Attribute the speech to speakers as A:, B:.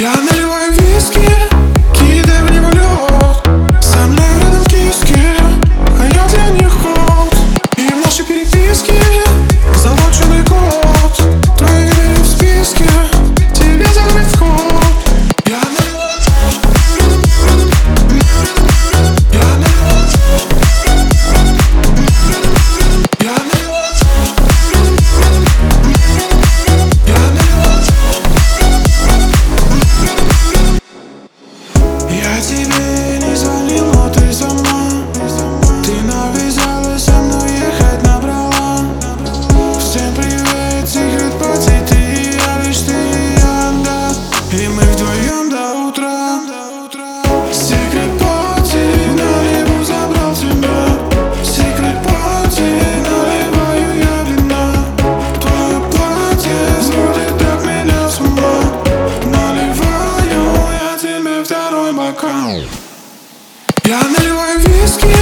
A: Я наливаю виски, кидаю в него лед. Со мной рядом киски, а я для них кот. И в нашей переписке залоченный код. Твои идеи в списке, тебе закрыть вход. Я наливаю, я наливаю, я наливаю, я наливаю. Я тебе не звонил, но ты сама. Ты навязалась со мной ехать набрала. Всем привет, секрет пати, ты и я, лишь ты и я, да. И мы вдвоем до утра. Секрет пати, наяву забрал тебя. Секрет пати, наливаю я вина. Твое платье сводит так меня с ума. Наливаю я тебе второй бокал. Я наливаю виски,